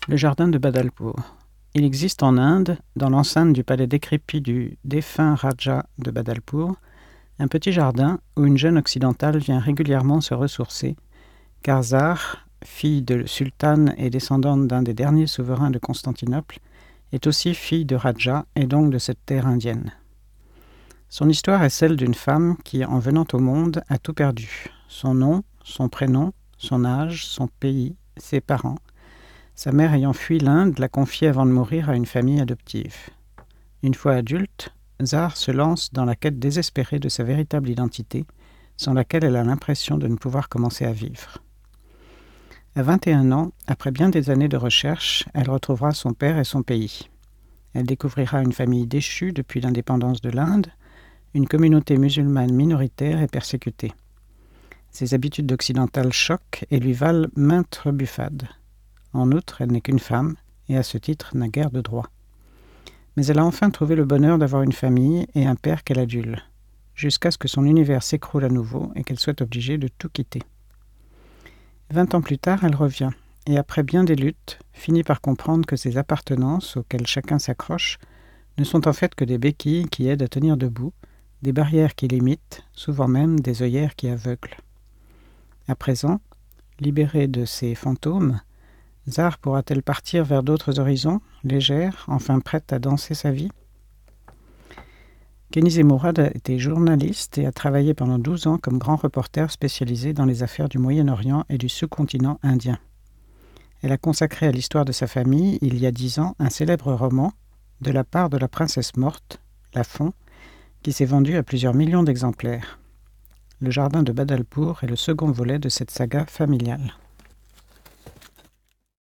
Le jardin de Badalpur. Il existe en Inde, dans l'enceinte du palais décrépit du défunt Raja de Badalpur, un petit jardin où une jeune occidentale vient régulièrement se ressourcer, car Zar, fille de sultane et descendante d'un des derniers souverains de Constantinople, est aussi fille de Raja et donc de cette terre indienne. Son histoire est celle d'une femme qui, en venant au monde, a tout perdu. Son nom, son prénom, son âge, son pays, ses parents. Sa mère ayant fui l'Inde, l'a confiée avant de mourir à une famille adoptive. Une fois adulte, Zar se lance dans la quête désespérée de sa véritable identité, sans laquelle elle a l'impression de ne pouvoir commencer à vivre. À 21 ans, après bien des années de recherche, elle retrouvera son père et son pays. Elle découvrira une famille déchue depuis l'indépendance de l'Inde, une communauté musulmane minoritaire et persécutée. Ses habitudes occidentales choquent et lui valent maintes rebuffades. En outre, elle n'est qu'une femme, et à ce titre n'a guère de droits. Mais elle a enfin trouvé le bonheur d'avoir une famille et un père qu'elle adule, jusqu'à ce que son univers s'écroule à nouveau et qu'elle soit obligée de tout quitter. 20 ans plus tard, elle revient, et après bien des luttes, finit par comprendre que ses appartenances, auxquelles chacun s'accroche, ne sont en fait que des béquilles qui aident à tenir debout, des barrières qui limitent, souvent même des œillères qui aveuglent. À présent, libérée de ces fantômes, Zar pourra-t-elle partir vers d'autres horizons, légère, enfin prête à danser sa vie? Kenizé Mourad a été journaliste et a travaillé pendant 12 ans comme grand reporter spécialisé dans les affaires du Moyen-Orient et du sous-continent indien. Elle a consacré à l'histoire de sa famille, il y a 10 ans, un célèbre roman de la part de la princesse morte, La Fon, qui s'est vendu à plusieurs millions d'exemplaires. Le jardin de Badalpur est le second volet de cette saga familiale.